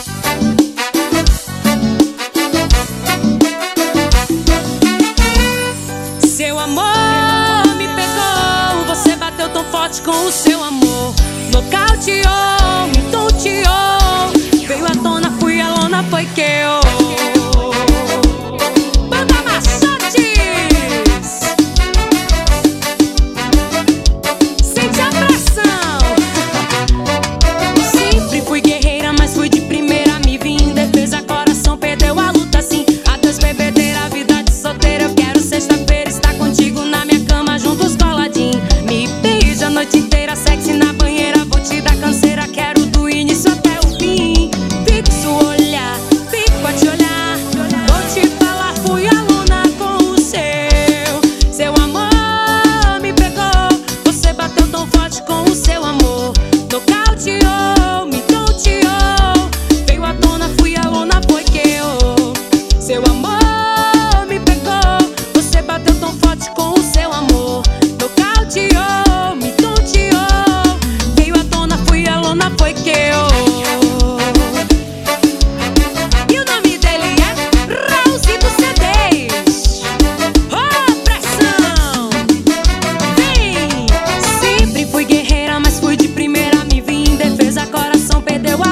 Seu amor me pegou, você bateu tão forte com o seu amor. Nocauteou, me tonteou, veio à tona, fui a lona, foi que eu. Banda Massates, sente a pressão. Sempre fui guerreira, mas fui de primeira, me vi em defesa, coração perdeu a luta sim. Adeus bebedeira, vida de solteira, eu quero sexta-feira estar contigo na minha cama, juntos coladinho. Me beija a noite inteira, sexy na banheira, vou te dar canseira, quero do início até o fim. Fixo o olhar, fico a te olhar, vou te falar, fui aluna com o seu amor me pegou, você bateu tão forte com o seu amor. Nocauteou, me tonteou, veio à tona, fui aluna, foi que eu. Seu amor me pegou, você bateu tão forte com o seu amor. Nocauteou, me tonteou, veio à tona, fui aluna, foi que eu. E o nome dele é Raulzito CDs. Oh, pressão! Vem! Sempre fui guerreira, mas fui de primeira, me vi em defesa, coração perdeu a